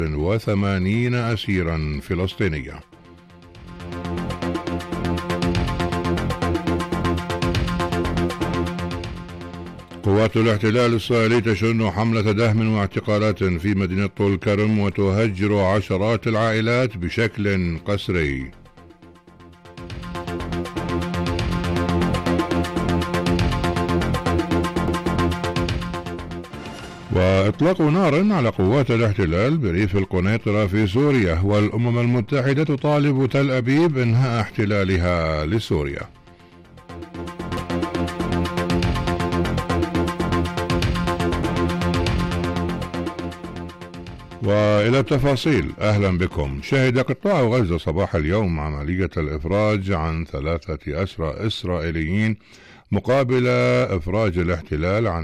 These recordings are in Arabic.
80 أسيرا فلسطينيا. قوات الاحتلال الإسرائيلي تشن حملة دهم واعتقالات في مدينة طول كرم وتهجر عشرات العائلات بشكل قسري. وإطلاق نار على قوات الاحتلال بريف القنيطرة في سوريا، والأمم المتحدة تطالب تل أبيب إنهاء احتلالها لسوريا. وإلى التفاصيل، أهلا بكم. شهد قطاع غزة صباح اليوم عملية الإفراج عن 3 أسرى إسرائيليين مقابل إفراج الاحتلال عن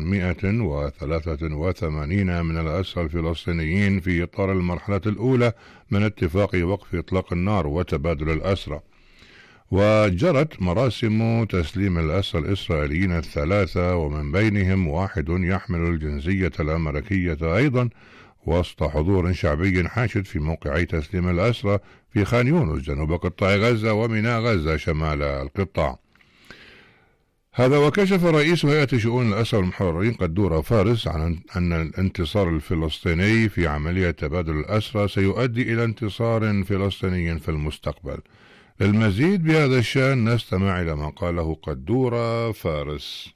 183 من الأسرى الفلسطينيين في إطار المرحلة الأولى من اتفاق وقف إطلاق النار وتبادل الأسرى. وجرت مراسم تسليم الأسرى الإسرائيليين 3، ومن بينهم 1 يحمل الجنسية الأمريكية أيضا، وسط حضور شعبي حاشد في موقعي تسليم الأسرى في خان يونس جنوب قطاع غزة وميناء غزة شمال القطاع. هذا وكشف رئيس هيئة شؤون الأسرى المحررين قدورة فارس عن أن الانتصار الفلسطيني في عملية تبادل الأسرى سيؤدي إلى انتصار فلسطيني في المستقبل. للمزيد بهذا الشأن نستمع إلى ما قاله قدورة فارس.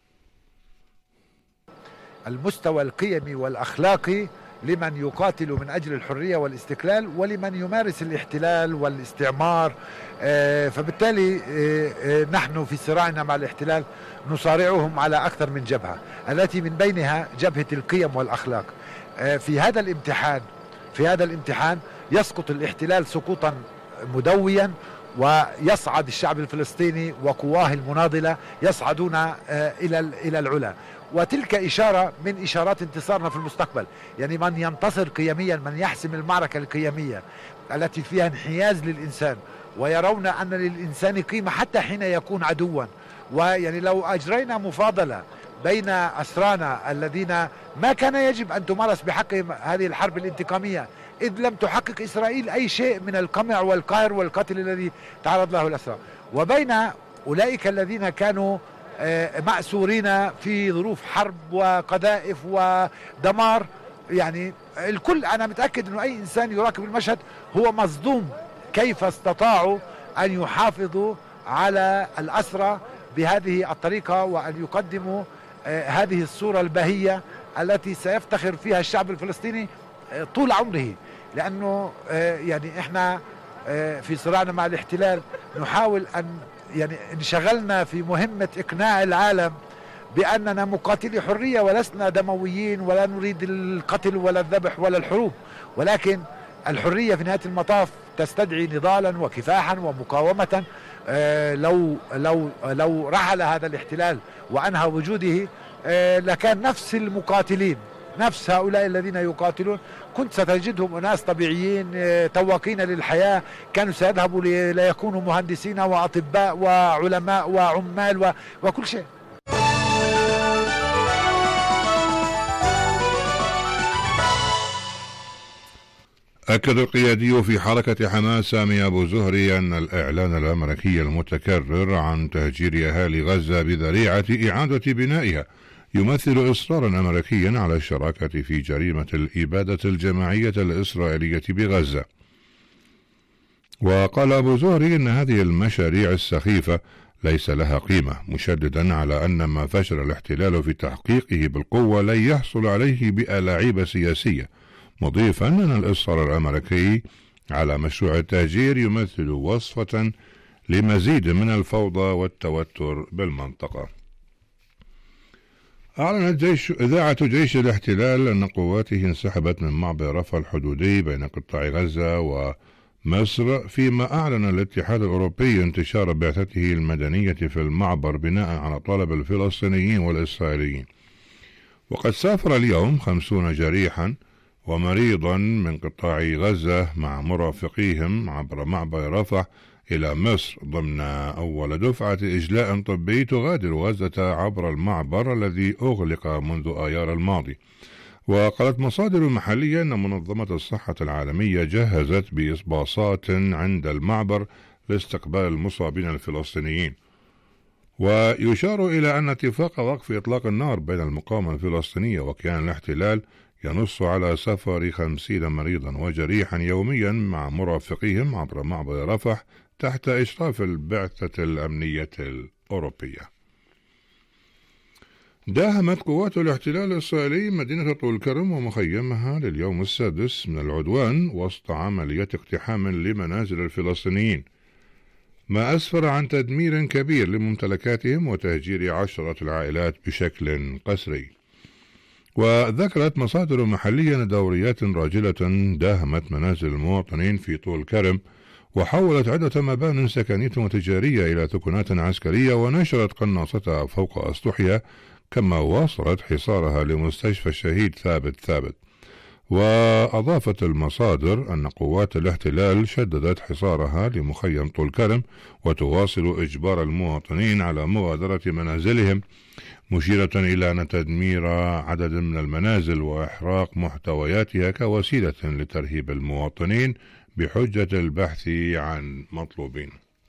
المستوى القيمي والأخلاقي لمن يقاتل من أجل الحرية والاستقلال ولمن يمارس الاحتلال والاستعمار. فبالتالي نحن في صراعنا مع الاحتلال نصارعهم على أكثر من جبهة، التي من بينها جبهة القيم والأخلاق. في هذا الامتحان يسقط الاحتلال سقوطا مدويا، ويصعد الشعب الفلسطيني وقواه المناضلة يصعدون إلى العلا. وتلك إشارة من إشارات انتصارنا في المستقبل. يعني من ينتصر قيميا، من يحسم المعركة القيمية التي فيها انحياز للإنسان، ويرون أن للإنسان قيمة حتى حين يكون عدوا. ويعني لو أجرينا مفاضلة بين أسرانا الذين ما كان يجب أن تمارس بحقهم هذه الحرب الانتقامية، إذ لم تحقق إسرائيل أي شيء من القمع والقهر والقتل الذي تعرض له الأسرى، وبين أولئك الذين كانوا مأسورين في ظروف حرب وقذائف ودمار. يعني الكل، أنا متأكد أنه أي إنسان يراقب المشهد هو مصدوم كيف استطاعوا أن يحافظوا على الأسرى بهذه الطريقة، وأن يقدموا هذه الصورة البهية التي سيفتخر فيها الشعب الفلسطيني طول عمره. لأنه يعني إحنا في صراعنا مع الاحتلال نحاول أن يعني انشغلنا في مهمة إقناع العالم بأننا مقاتلي حرية ولسنا دمويين، ولا نريد القتل ولا الذبح ولا الحروب، ولكن الحرية في نهاية المطاف تستدعي نضالا وكفاحا ومقاومة. لو رحل هذا الاحتلال وأنهى وجوده لكان نفس المقاتلين، نفس هؤلاء الذين يقاتلون، كنت ستجدهم أناس طبيعيين تواقين للحياة، كانوا سيذهبوا ليكونوا مهندسين وأطباء وعلماء وعمال وكل شيء. أكد القيادي في حركة حماس سامي أبو زهري أن الإعلان الأمريكي المتكرر عن تهجير أهالي غزة بذريعة إعادة بنائها يمثل إصرارا أمريكيا على الشراكة في جريمة الإبادة الجماعية الإسرائيلية بغزة. وقال أبو زهري إن هذه المشاريع السخيفة ليس لها قيمة، مشددا على أن ما فشل الاحتلال في تحقيقه بالقوة لن يحصل عليه بألاعيب سياسية، مضيفا أن الإصرار الأمريكي على مشروع التهجير يمثل وصفة لمزيد من الفوضى والتوتر بالمنطقة. أعلنت إذاعة جيش الاحتلال أن قواته انسحبت من معبر رفح الحدودي بين قطاع غزة ومصر، فيما أعلن الاتحاد الأوروبي انتشار بعثته المدنية في المعبر بناء على طلب الفلسطينيين والإسرائيليين. وقد سافر اليوم 50 جريحا ومريضا من قطاع غزة مع مرافقيهم عبر معبر رفح إلى مصر ضمن أول دفعة إجلاء طبي تغادر غزة عبر المعبر الذي أغلق منذ آيار الماضي. وقالت مصادر محلية أن منظمة الصحة العالمية جهزت بإصباصات عند المعبر لاستقبال المصابين الفلسطينيين. ويشار إلى أن اتفاق وقف إطلاق النار بين المقاومة الفلسطينية وكيان الاحتلال ينص على سفر 50 مريضا وجريحا يوميا مع مرافقيهم عبر معبر رفح تحت إشراف البعثة الأمنية الأوروبية. داهمت قوات الاحتلال الإسرائيلي مدينة طول كرم ومخيمها لليوم السادس من العدوان وسط عملية اقتحام لمنازل الفلسطينيين، ما أسفر عن تدمير كبير لممتلكاتهم وتهجير عشرات العائلات بشكل قسري. وذكرت مصادر محلية أن دوريات راجلة داهمت منازل المواطنين في طول كرم وحولت عدة مبان سكنية وتجارية إلى ثكنات عسكرية ونشرت قناصتها فوق أسطحها، كما واصلت حصارها لمستشفى الشهيد ثابت. وأضافت المصادر أن قوات الاحتلال شددت حصارها لمخيم طول كرم وتواصل إجبار المواطنين على مغادرة منازلهم، مشيرة إلى أن تدمير عدد من المنازل وإحراق محتوياتها كوسيلة لترهيب المواطنين بحجة البحث عن مطلوبين.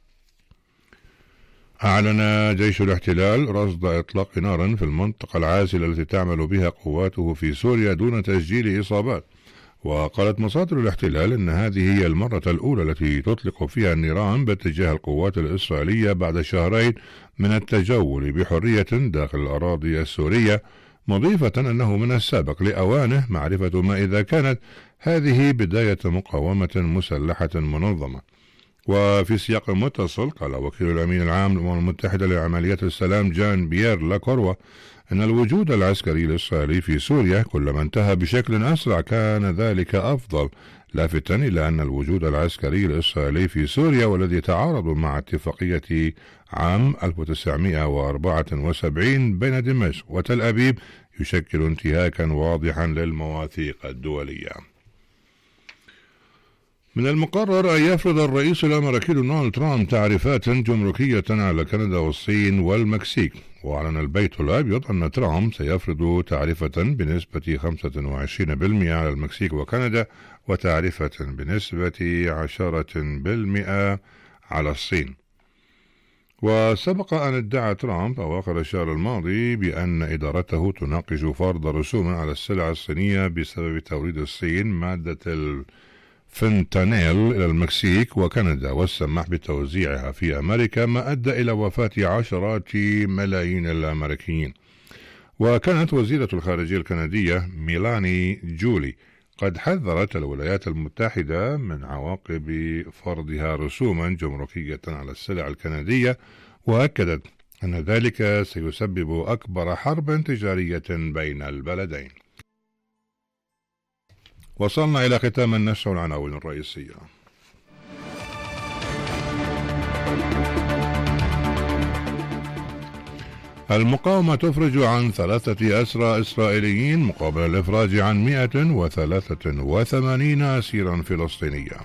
أعلن جيش الاحتلال رصد إطلاق نار في المنطقة العازلة التي تعمل بها قواته في سوريا دون تسجيل إصابات. وقالت مصادر الاحتلال أن هذه هي المرة الأولى التي تطلق فيها النيران باتجاه القوات الإسرائيلية بعد شهرين من التجول بحرية داخل الأراضي السورية، مضيفة أنه من السابق لأوانه معرفة ما إذا كانت هذه بداية مقاومة مسلحة منظمة. وفي سياق متصل قال وكيل الأمين العام للأمم المتحدة لعمليات السلام جان بيير لاكوروا أن الوجود العسكري الإسرائيلي في سوريا كلما انتهى بشكل أسرع كان ذلك أفضل، لافتا إلى أن الوجود العسكري الإسرائيلي في سوريا والذي يتعارض مع اتفاقية عام 1974 بين دمشق وتل أبيب يشكل انتهاكا واضحا للمواثيق الدولية. من المقرر أن يفرض الرئيس الأمريكي دونالد ترامب تعريفات جمركية على كندا والصين والمكسيك. وأعلن البيت الأبيض أن ترامب سيفرض تعرفة بنسبة 25% على المكسيك وكندا وتعرفة بنسبة 10% على الصين. وسبق أن ادعى ترامب أواخر الشهر الماضي بأن إدارته تناقش فرض رسوم على السلع الصينية بسبب توريد الصين مادة الفنتانيل إلى المكسيك وكندا والسماح بتوزيعها في أمريكا، ما أدى إلى وفاة عشرات ملايين الأمريكيين. وكانت وزيرة الخارجية الكندية ميلاني جولي قد حذرت الولايات المتحدة من عواقب فرضها رسوما جمركية على السلع الكندية، وأكدت أن ذلك سيسبب أكبر حرب تجارية بين البلدين. وصلنا إلى ختام النشر والعناوين الرئيسية. المقاومة تفرج عن 3 أسرى إسرائيليين مقابل الإفراج عن 183 أسيرا فلسطينيا.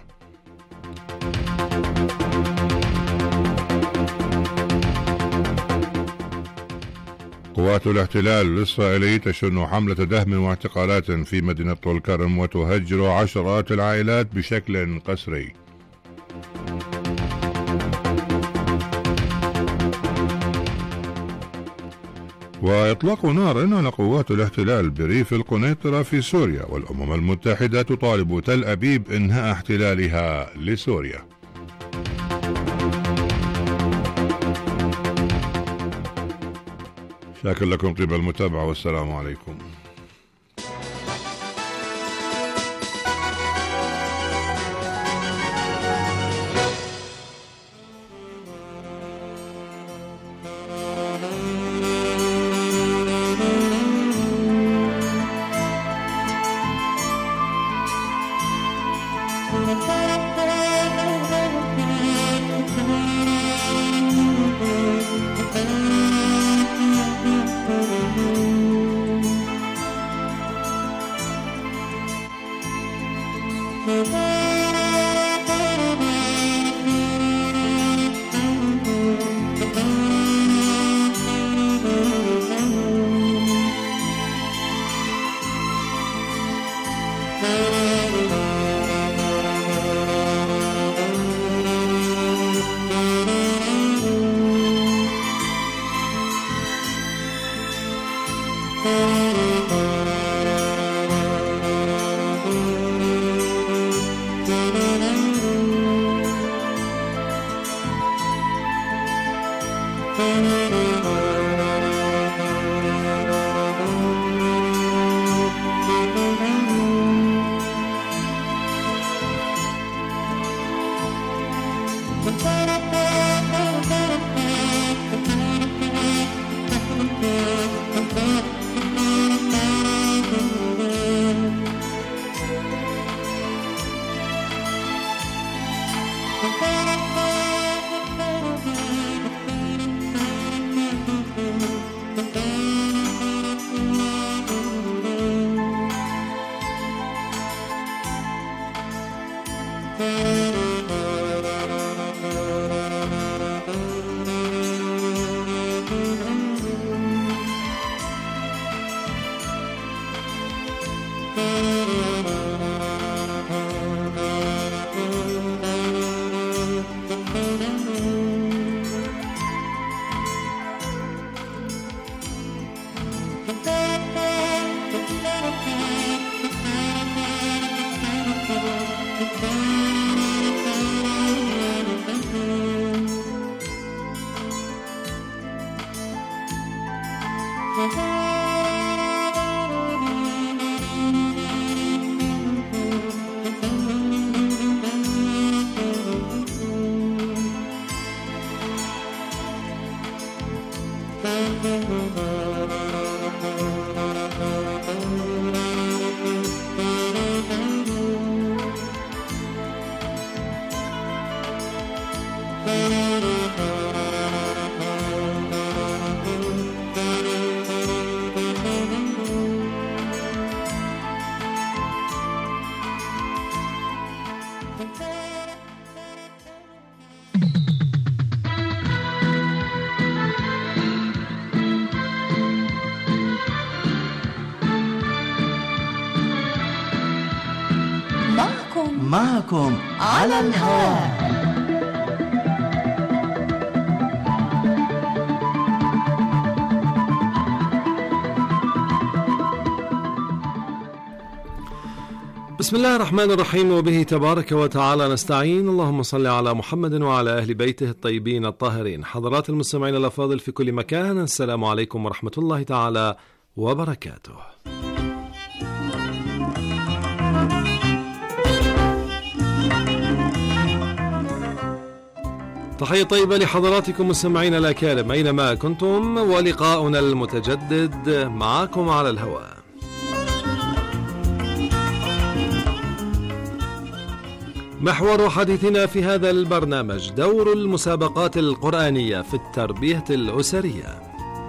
قوات الاحتلال الإسرائيلي تشن حملة دهم واعتقالات في مدينة طول كرم وتهجر عشرات العائلات بشكل قسري. وإطلاق نار على قوات الاحتلال بريف القنيطرة في سوريا، والأمم المتحدة تطالب تل أبيب إنهاء احتلالها لسوريا. شاكر لكم طيب المتابعة والسلام عليكم. معكم على الهواء. بسم الله الرحمن الرحيم، وبه تبارك وتعالى نستعين. اللهم صل على محمد وعلى أهل بيته الطيبين الطاهرين. حضرات المستمعين الأفاضل في كل مكان، السلام عليكم ورحمة الله تعالى وبركاته. تحية طيبة لحضراتكم مستمعين الأكارم أينما كنتم، ولقاؤنا المتجدد معكم على الهواء. محور حديثنا في هذا البرنامج دور المسابقات القرآنية في التربية الأسرية.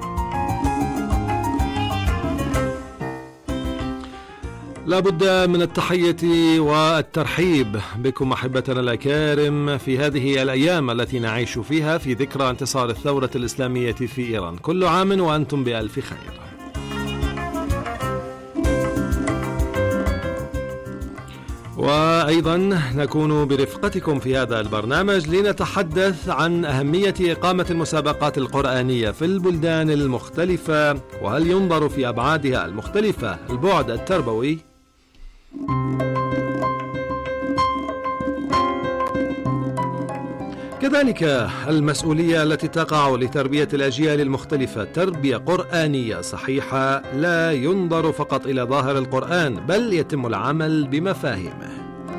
لابد من التحية والترحيب بكم أحبتنا الأكارم في هذه الأيام التي نعيش فيها في ذكرى انتصار الثورة الإسلامية في إيران. كل عام وأنتم بألف خير. وأيضا نكون برفقتكم في هذا البرنامج لنتحدث عن أهمية إقامة المسابقات القرآنية في البلدان المختلفة، وهل ينظر في أبعادها المختلفة البعد التربوي؟ كذلك المسؤولية التي تقع لتربية الأجيال المختلفة تربية قرآنية صحيحة، لا ينظر فقط إلى ظاهر القرآن بل يتم العمل بمفاهيمه.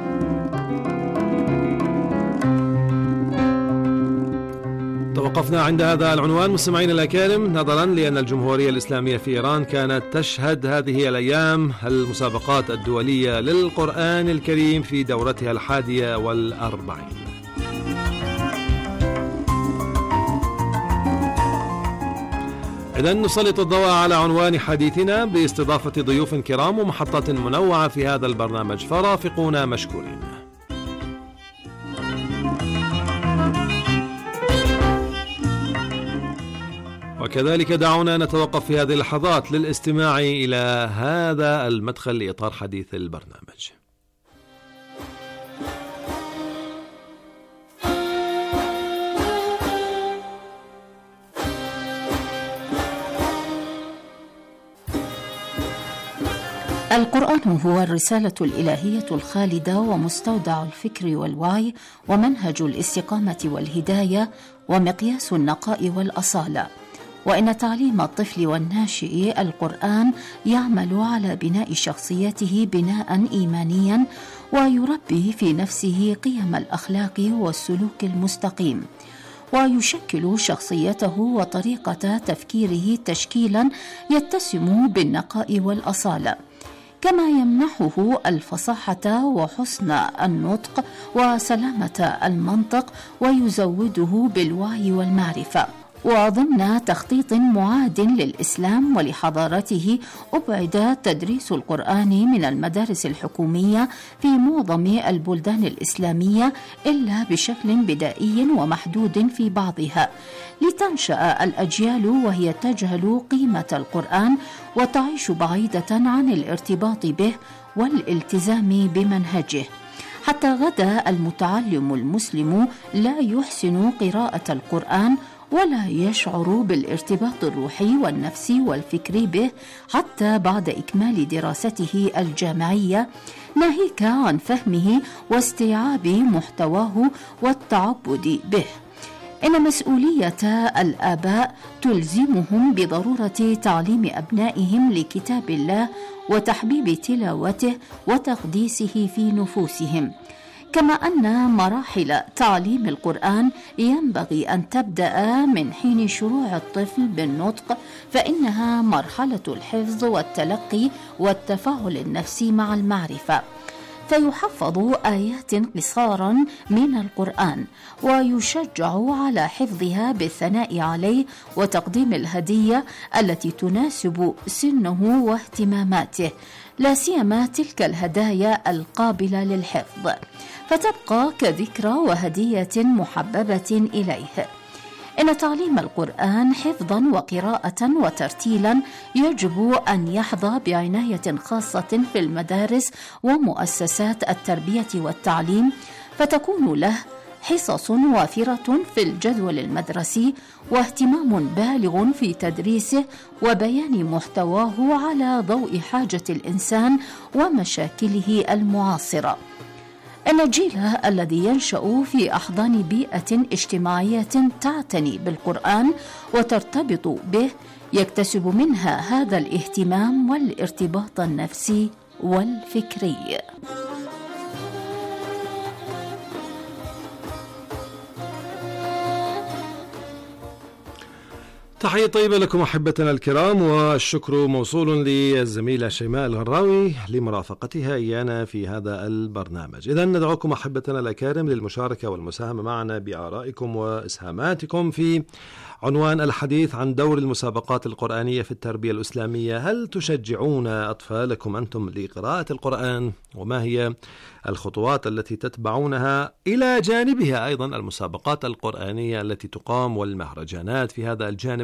توقفنا عند هذا العنوان مستمعين الأكارم، نظرا لأن الجمهورية الإسلامية في إيران كانت تشهد هذه الأيام المسابقات الدولية للقرآن الكريم في دورتها 41. إذن نسلط الضوء على عنوان حديثنا باستضافة ضيوف كرام ومحطات منوعة في هذا البرنامج، فرافقونا مشكورين. وكذلك دعونا نتوقف في هذه اللحظات للاستماع إلى هذا المدخل لإطار حديث البرنامج. القرآن هو الرسالة الإلهية الخالدة ومستودع الفكر والوعي ومنهج الاستقامة والهداية ومقياس النقاء والأصالة، وإن تعليم الطفل والناشئ القرآن يعمل على بناء شخصيته بناء إيمانيا، ويربي في نفسه قيم الأخلاق والسلوك المستقيم، ويشكل شخصيته وطريقة تفكيره تشكيلا يتسم بالنقاء والأصالة، كما يمنحه الفصاحة وحسن النطق وسلامة المنطق، ويزوده بالوعي والمعرفة. وضمن تخطيط معاد للإسلام ولحضارته أبعد تدريس القرآن من المدارس الحكومية في معظم البلدان الإسلامية إلا بشكل بدائي ومحدود في بعضها، لتنشأ الأجيال وهي تجهل قيمة القرآن وتعيش بعيدة عن الارتباط به والالتزام بمنهجه، حتى غدا المتعلم المسلم لا يحسن قراءة القرآن ولا يشعر بالارتباط الروحي والنفسي والفكري به حتى بعد إكمال دراسته الجامعية، ناهيك عن فهمه واستيعاب محتواه والتعبد به. إن مسؤولية الآباء تلزمهم بضرورة تعليم أبنائهم لكتاب الله وتحبيب تلاوته وتقديسه في نفوسهم، كما أن مراحل تعليم القرآن ينبغي أن تبدأ من حين شروع الطفل بالنطق، فإنها مرحلة الحفظ والتلقي والتفاعل النفسي مع المعرفة، فيحفظ آيات قصارا من القرآن ويشجع على حفظها بالثناء عليه وتقديم الهدية التي تناسب سنه واهتماماته، لا سيما تلك الهدايا القابلة للحفظ، فتبقى كذكرى وهدية محببة إليه. إن تعليم القرآن حفظا وقراءة وترتيلا يجب أن يحظى بعناية خاصة في المدارس ومؤسسات التربية والتعليم، فتكون له حصص وافرة في الجدول المدرسي واهتمام بالغ في تدريسه وبيان محتواه على ضوء حاجة الإنسان ومشاكله المعاصرة. أن الجيل الذي ينشأ في أحضان بيئة اجتماعية تعتني بالقرآن وترتبط به يكتسب منها هذا الاهتمام والارتباط النفسي والفكري. تحية طيبة لكم أحبتنا الكرام، والشكر موصول للزميلة شيماء الغراوي لمرافقتها إيانا في هذا البرنامج. إذن ندعوكم أحبتنا الأكارم للمشاركة والمساهمة معنا بآرائكم وإسهاماتكم في عنوان الحديث عن دور المسابقات القرآنية في التربية الإسلامية. هل تشجعون أطفالكم أنتم لقراءة القرآن؟ وما هي الخطوات التي تتبعونها إلى جانبها أيضا المسابقات القرآنية التي تقام والمهرجانات في هذا الجانب؟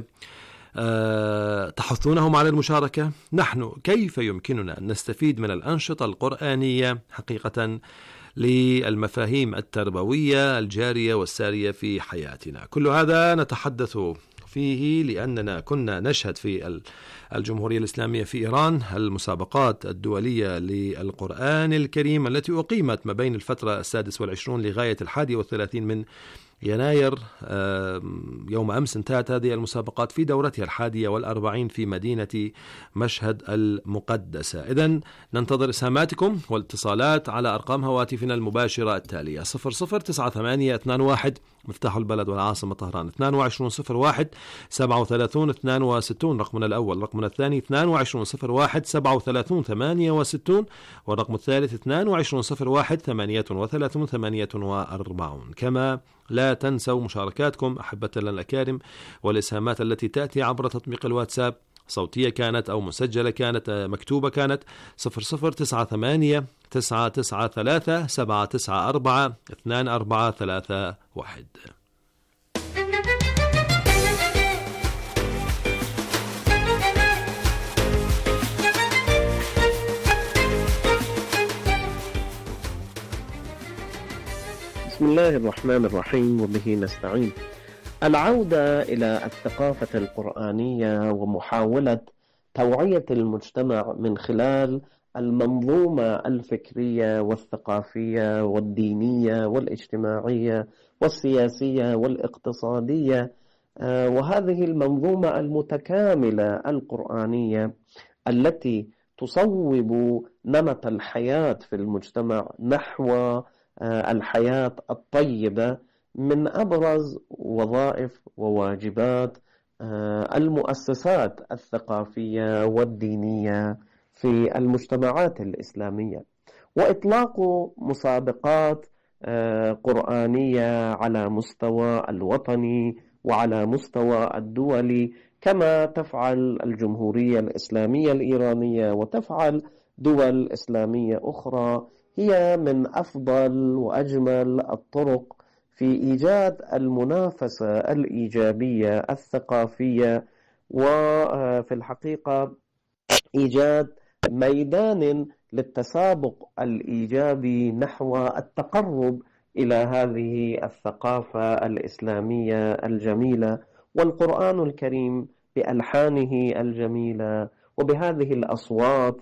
تحثونهم على المشاركة؟ نحن كيف يمكننا أن نستفيد من الأنشطة القرآنية حقيقة للمفاهيم التربوية الجارية والسارية في حياتنا؟ كل هذا نتحدث فيه لأننا كنا نشهد في الجمهورية الإسلامية في إيران المسابقات الدولية للقرآن الكريم التي أقيمت ما بين الفترة 26 لغاية 31 من يناير. يوم أمس انتهت هذه المسابقات في دورتها 41 في مدينة مشهد المقدسة. إذن ننتظر إسهاماتكم والاتصالات على أرقام هواتفنا المباشرة التالية: 009821 مفتاح البلد والعاصمة طهران، 2201 37 62 رقمنا الأول، رقمنا الثاني 2201 37 68، والرقم الثالث 2201 38 48. كما لا تنسوا مشاركاتكم أحبتنا الأكارم والإسهامات التي تأتي عبر تطبيق الواتساب، صوتية كانت أو مسجلة كانت مكتوبة كانت، 0098 993 794 2431. بسم الله الرحمن الرحيم وبه نستعين. العودة إلى الثقافة القرآنية ومحاولة توعية المجتمع من خلال المنظومة الفكرية والثقافية والدينية والاجتماعية والسياسية والاقتصادية وهذه المنظومة المتكاملة القرآنية التي تصوب نمط الحياة في المجتمع نحو الحياة الطيبة من أبرز وظائف وواجبات المؤسسات الثقافية والدينية في المجتمعات الإسلامية. وإطلاق مسابقات قرآنية على مستوى الوطني وعلى مستوى الدولي كما تفعل الجمهورية الإسلامية الإيرانية وتفعل دول إسلامية أخرى هي من أفضل وأجمل الطرق في إيجاد المنافسة الإيجابية الثقافية، وفي الحقيقة إيجاد ميدان للتسابق الإيجابي نحو التقرب إلى هذه الثقافة الإسلامية الجميلة. والقرآن الكريم بألحانه الجميلة وبهذه الأصوات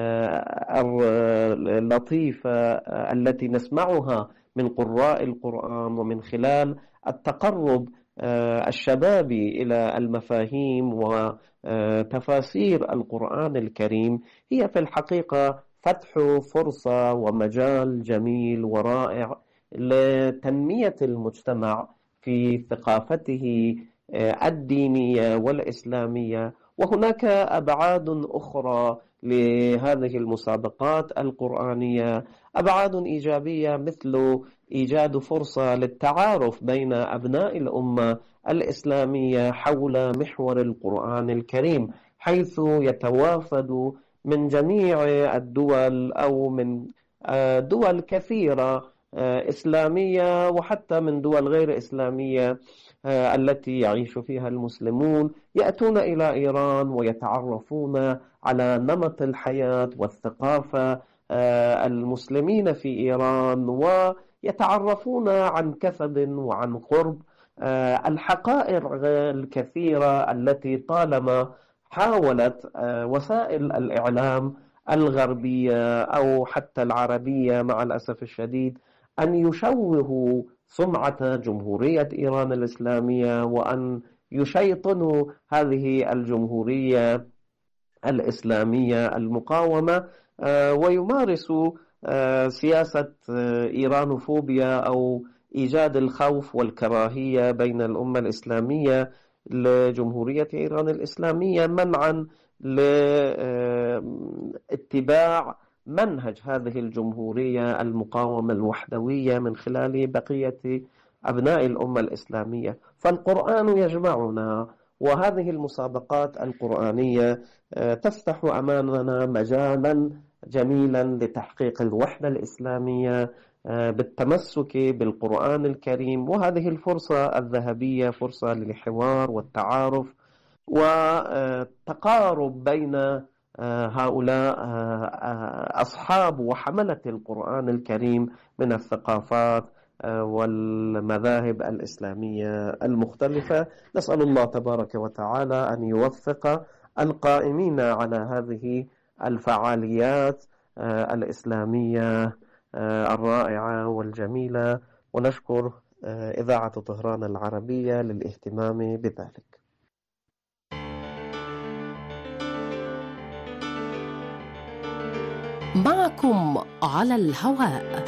اللطيفة التي نسمعها من قراء القرآن ومن خلال التقرب الشبابي إلى المفاهيم وتفاسير القرآن الكريم هي في الحقيقة فتح فرصة ومجال جميل ورائع لتنمية المجتمع في ثقافته الدينية والإسلامية. وهناك أبعاد أخرى لهذه المسابقات القرآنية، أبعاد إيجابية مثل إيجاد فرصة للتعارف بين أبناء الأمة الإسلامية حول محور القرآن الكريم، حيث يتوافد من جميع الدول أو من دول كثيرة إسلامية وحتى من دول غير إسلامية التي يعيش فيها المسلمون، يأتون إلى إيران ويتعرفون على نمط الحياة والثقافة المسلمين في إيران، ويتعرفون عن كثب وعن قرب الحقائق الكثيرة التي طالما حاولت وسائل الإعلام الغربية أو حتى العربية مع الأسف الشديد أن يشوهوا سمعة جمهورية إيران الإسلامية وأن يشيطنوا هذه الجمهورية الإسلامية المقاومة ويمارسوا سياسة إيرانوفوبيا أو إيجاد الخوف والكراهية بين الأمة الإسلامية لجمهورية إيران الإسلامية منعا لاتباع منهج هذه الجمهورية المقاومة الوحدوية من خلال بقية أبناء الأمة الإسلامية. فالقرآن يجمعنا، وهذه المسابقات القرآنية تفتح أمامنا مجالا جميلا لتحقيق الوحدة الإسلامية بالتمسك بالقرآن الكريم، وهذه الفرصة الذهبية فرصة للحوار والتعارف وتقارب بين هؤلاء أصحاب وحملة القرآن الكريم من الثقافات والمذاهب الإسلامية المختلفة. نسأل الله تبارك وتعالى أن يوفق القائمين على هذه الفعاليات الإسلامية الرائعة والجميلة، ونشكر إذاعة طهران العربية للاهتمام بذلك. معكم على الهواء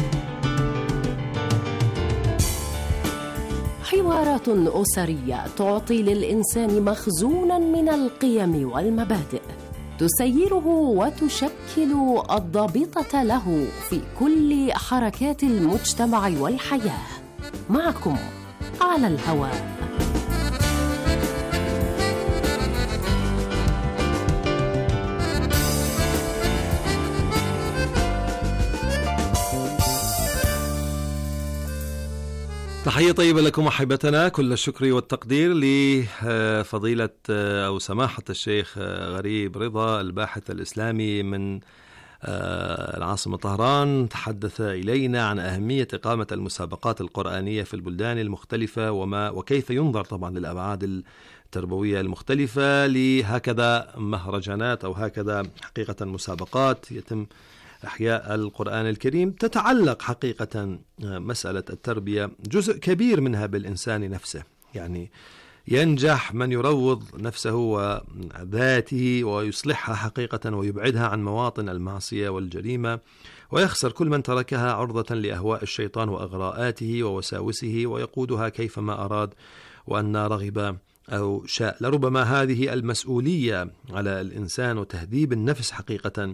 حوارات أسرية تعطي للإنسان مخزونا من القيم والمبادئ تسيره وتشكل الضابطة له في كل حركات المجتمع والحياة. معكم على الهواء. تحية طيبة لكم أحبتنا، كل الشكر والتقدير لفضيلة أو سماحة الشيخ غريب رضا الباحث الإسلامي من العاصمة طهران، تحدث إلينا عن أهمية إقامة المسابقات القرآنية في البلدان المختلفة وكيف ينظر طبعا للأبعاد التربوية المختلفة لهكذا مهرجانات أو هكذا حقيقة مسابقات يتم إحياء القرآن الكريم. تتعلق حقيقة مسألة التربية جزء كبير منها بالإنسان نفسه، يعني ينجح من يروض نفسه وذاته ويصلحها حقيقة ويبعدها عن مواطن المعصية والجريمة، ويخسر كل من تركها عرضة لأهواء الشيطان وأغراءاته ووساوسه ويقودها كيفما أراد وأن رغب أو شاء. لربما هذه المسؤولية على الإنسان وتهذيب النفس حقيقة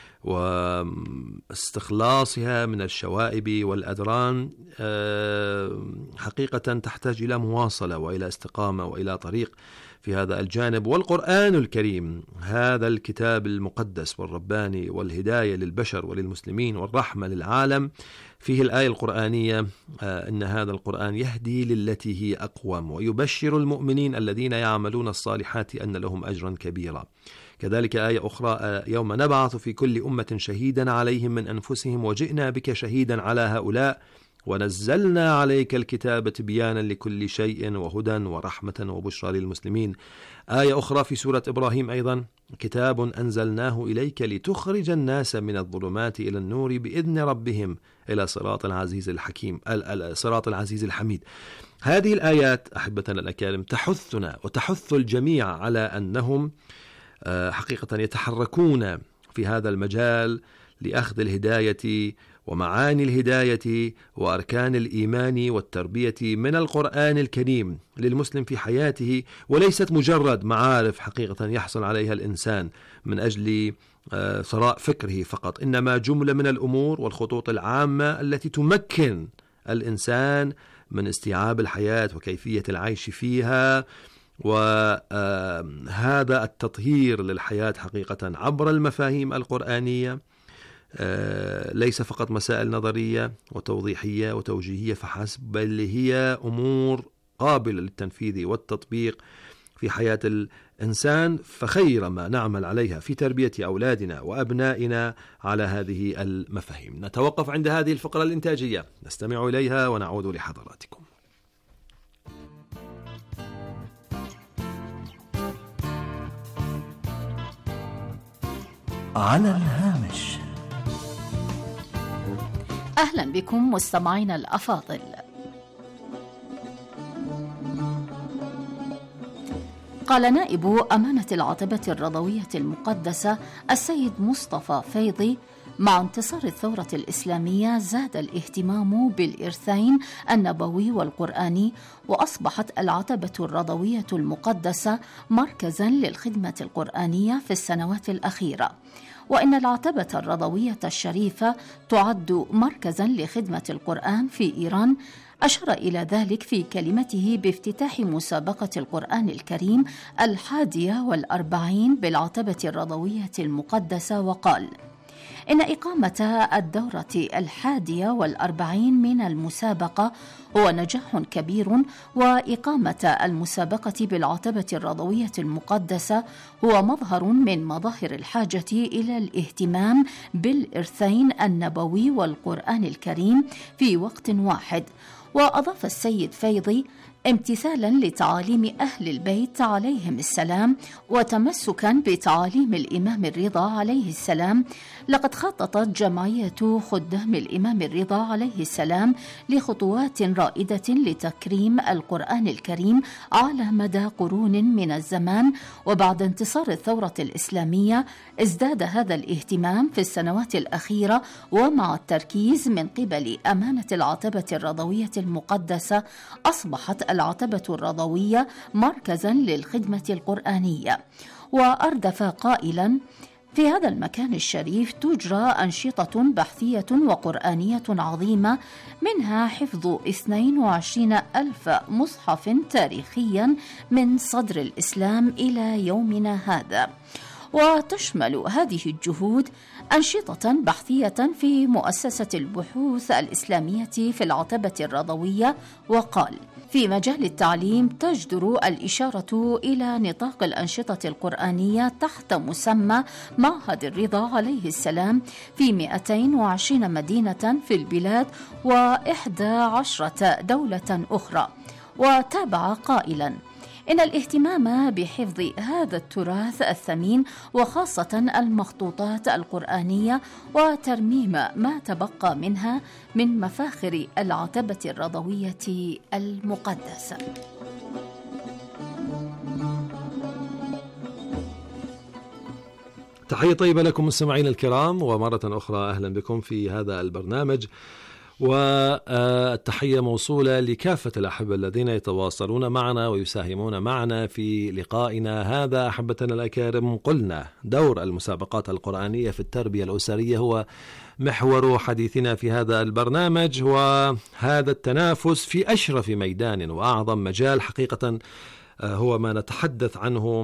واستخلاصها من الشوائب والأدران حقيقة تحتاج إلى مواصلة وإلى استقامة وإلى طريق في هذا الجانب. والقرآن الكريم هذا الكتاب المقدس والرباني والهداية للبشر وللمسلمين والرحمة للعالم، فيه الآية القرآنية إن هذا القرآن يهدي للتي هي أقوم ويبشر المؤمنين الذين يعملون الصالحات أن لهم أجرا كبيرا. كذلك آية أخرى يوم نبعث في كل أمة شهيدا عليهم من أنفسهم وجئنا بك شهيدا على هؤلاء ونزلنا عليك الكتاب تبيانا لكل شيء وهدى ورحمة وبشرى للمسلمين. آية أخرى في سورة إبراهيم أيضا كتاب أنزلناه إليك لتخرج الناس من الظلمات إلى النور بإذن ربهم إلى صراط العزيز الحكيم صراط العزيز الحميد. هذه الآيات أحبتنا الأكارم تحثنا وتحث الجميع على أنهم حقيقة يتحركون في هذا المجال لأخذ الهداية ومعاني الهداية وأركان الإيمان والتربية من القرآن الكريم للمسلم في حياته، وليست مجرد معارف حقيقة يحصل عليها الإنسان من أجل ثراء فكره فقط، إنما جملة من الأمور والخطوط العامة التي تمكن الإنسان من استيعاب الحياة وكيفية العيش فيها. وهذا التطهير للحياة حقيقة عبر المفاهيم القرآنية ليس فقط مسائل نظرية وتوضيحية وتوجيهية فحسب، بل هي أمور قابلة للتنفيذ والتطبيق في حياة الإنسان، فخير ما نعمل عليها في تربية أولادنا وأبنائنا على هذه المفاهيم. نتوقف عند هذه الفقرة الإنتاجية، نستمع إليها ونعود لحضراتكم. على الهامش. أهلا بكم مستمعينا الأفاضل. قال نائب أمانة العتبة الرضوية المقدسة السيد مصطفى فيضي: مع انتصار الثورة الإسلامية زاد الاهتمام بالإرثين النبوي والقرآني، وأصبحت العتبة الرضوية المقدسة مركزاً للخدمة القرآنية في السنوات الأخيرة، وإن العتبة الرضوية الشريفة تعد مركزاً لخدمة القرآن في إيران. أشار إلى ذلك في كلمته بافتتاح مسابقة القرآن الكريم 41 بالعتبة الرضوية المقدسة، وقال: إن إقامة الدورة 41 من المسابقة هو نجاح كبير، وإقامة المسابقة بالعتبة الرضوية المقدسة هو مظهر من مظاهر الحاجة إلى الاهتمام بالإرثين النبوي والقرآن الكريم في وقت واحد. وأضاف السيد فيضي: امتثالا لتعاليم أهل البيت عليهم السلام وتمسكا بتعاليم الإمام الرضا عليه السلام، لقد خططت جمعية خدام الإمام الرضا عليه السلام لخطوات رائدة لتكريم القرآن الكريم على مدى قرون من الزمان. وبعد انتصار الثورة الإسلامية ازداد هذا الاهتمام في السنوات الأخيرة، ومع التركيز من قبل أمانة العتبة الرضوية المقدسة أصبحت العتبة الرضوية مركزاً للخدمة القرآنية. وأردف قائلاً: في هذا المكان الشريف تجرى أنشطة بحثية وقرآنية عظيمة، منها حفظ 22,000 مصحف تاريخيا من صدر الإسلام إلى يومنا هذا. وتشمل هذه الجهود أنشطة بحثية في مؤسسة البحوث الإسلامية في العتبة الرضوية. وقال: في مجال التعليم تجدر الإشارة إلى نطاق الأنشطة القرآنية تحت مسمى معهد الرضا عليه السلام في 220 مدينة في البلاد و11 دولة أخرى. وتابع قائلاً: إن الاهتمام بحفظ هذا التراث الثمين وخاصة المخطوطات القرآنية وترميم ما تبقى منها من مفاخر العتبة الرضوية المقدسة. تحية طيبة لكم مستمعين الكرام، ومرة أخرى أهلا بكم في هذا البرنامج، والتحية موصولة لكافة الأحبة الذين يتواصلون معنا ويساهمون معنا في لقائنا هذا. أحبتنا الأكارم، قلنا دور المسابقات القرآنية في التربية الأسرية هو محور حديثنا في هذا البرنامج، وهذا التنافس في أشرف ميدان وأعظم مجال حقيقة هو ما نتحدث عنه،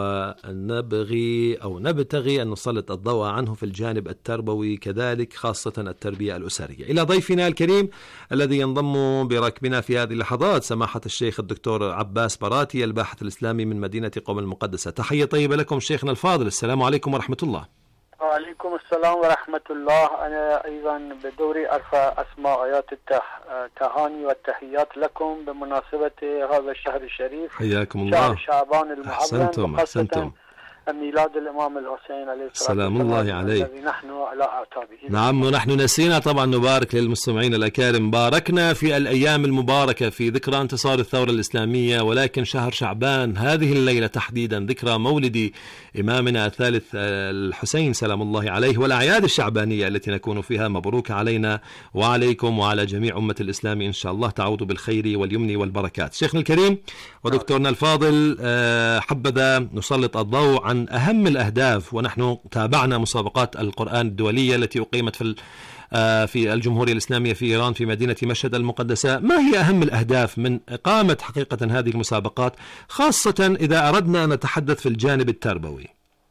ونبغي أو نبتغي أن نسلط الضوء عنه في الجانب التربوي كذلك، خاصة التربية الأسرية. إلى ضيفنا الكريم الذي ينضم بركبنا في هذه اللحظات سماحة الشيخ الدكتور عباس براتي، الباحث الإسلامي من مدينة قم المقدسة. تحية طيبة لكم شيخنا الفاضل، السلام عليكم ورحمة الله. وعليكم السلام ورحمة الله. أنا أيضا بدوري أرفع أسماء آيات التهاني والتحيات لكم بمناسبة هذا الشهر الشريف، حياكم الله، شهر شعبان المعظم، أحسنتم. ميلاد الإمام الحسين عليه السلام الله عليه، الذي نحن على أعتابه. نعم، ونحن نسينا طبعا نبارك للمستمعين الأكارم. باركنا في الأيام المباركة في ذكرى انتصار الثورة الإسلامية، ولكن شهر شعبان هذه الليلة تحديدا ذكرى مولد إمامنا الثالث الحسين سلام الله عليه، والأعياد الشعبانية التي نكون فيها. مبروك علينا وعليكم وعلى جميع أمة الإسلام، إن شاء الله تعود بالخير واليمن والبركات. شيخنا الكريم ودكتورنا الفاضل، حبذا نسلط الضوء عن أهم الأهداف، ونحن تابعنا مسابقات القرآن الدولية التي أقيمت في الجمهورية الإسلامية في إيران في مدينة مشهد المقدسة. ما هي أهم الأهداف من إقامة حقيقة هذه المسابقات، خاصة إذا أردنا أن نتحدث في الجانب التربوي؟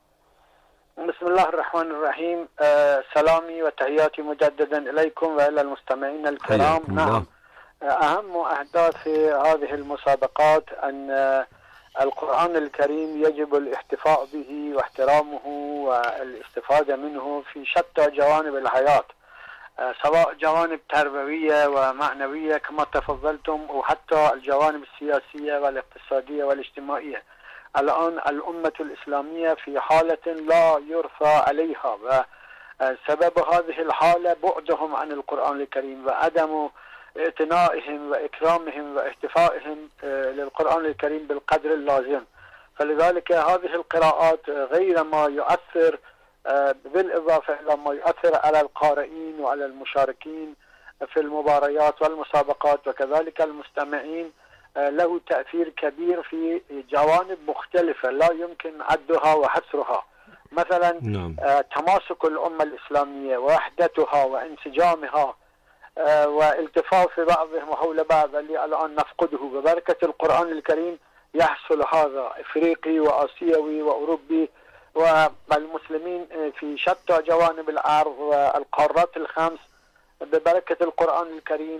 بسم الله الرحمن الرحيم. سلامي وتحياتي مجددا إليكم وإلى المستمعين الكرام. نعم، أهم أهداف هذه المسابقات أن القرآن الكريم يجب الاحتفاء به واحترامه والاستفادة منه في شتى جوانب الحياة، سواء جوانب تربوية ومعنوية كما تفضلتم، وحتى الجوانب السياسية والاقتصادية والاجتماعية. الآن الأمة الإسلامية في حالة لا يرثى عليها، وسبب هذه الحالة بعدهم عن القرآن الكريم وعدم اعتنائهم وإكرامهم واحتفائهم للقرآن الكريم بالقدر اللازم. فلذلك هذه القراءات غير ما يؤثر، بالإضافة إلى ما يؤثر على القارئين وعلى المشاركين في المباريات والمسابقات وكذلك المستمعين، له تأثير كبير في جوانب مختلفة لا يمكن عدها وحصرها. مثلا تماسك الأمة الإسلامية ووحدتها وانسجامها والتفاف بعضهم حول بعض اللي الآن نفقده. ببركة القرآن الكريم يحصل هذا، إفريقي وآسيوي وأوروبي والمسلمين في شتى جوانب الأرض والقارات الخمس ببركة القرآن الكريم